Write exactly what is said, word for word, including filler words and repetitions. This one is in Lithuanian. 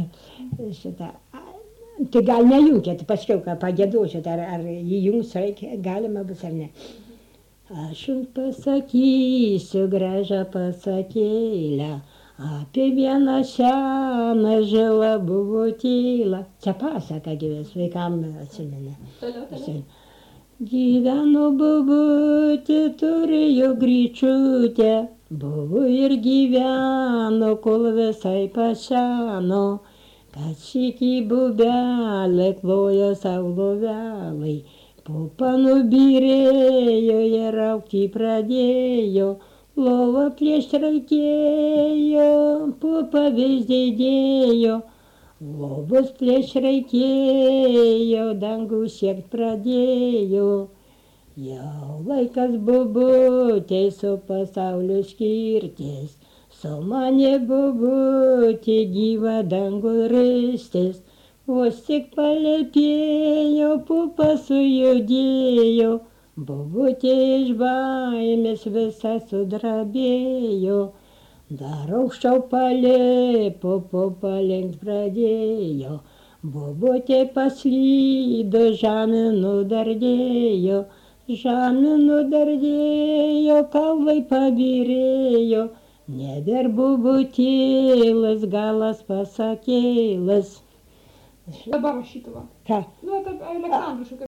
šitą. Tai gal nejungėt, paskiau, ką pagėduosit, ar, ar įjungs reikia, galima bus ar ne. Aš jums pasakysiu gražią pasakėlę, apie vieną seną žilą buvo tyla. Čia pasaka gyvės, vaikam atsimena. Toliau, toliau. Gyveno bobutė, turėjo gryčiutę, buvo ir gyveno, kol visai paseno. Kad šikį bubelę klojo sau lovelai, pupa nubyrėjo ir augti pradėjo, lova plėšt reikėjo, pupa vis didėjo, lovos plėšt reikėjo, dangų siekt pradėjo. Jau laikas bobutei su pasauliu skirtis, sumanė bobutė gyva dangų ristis, vos tik palepėjo, pupa sujudėjo, bobutė iš baimės visa sudrabėjo. Dar aukščiau palėpo, pupa lenkt pradėjo, bobutė paslydo, žemė nudardėjo, žemė nudardėjo, kaulai pabyrėjo. Nebėr bobutėlas, galas pasakėlas. Dabar rašytų va. Ką? Nu, apie Aleksandrų šokių.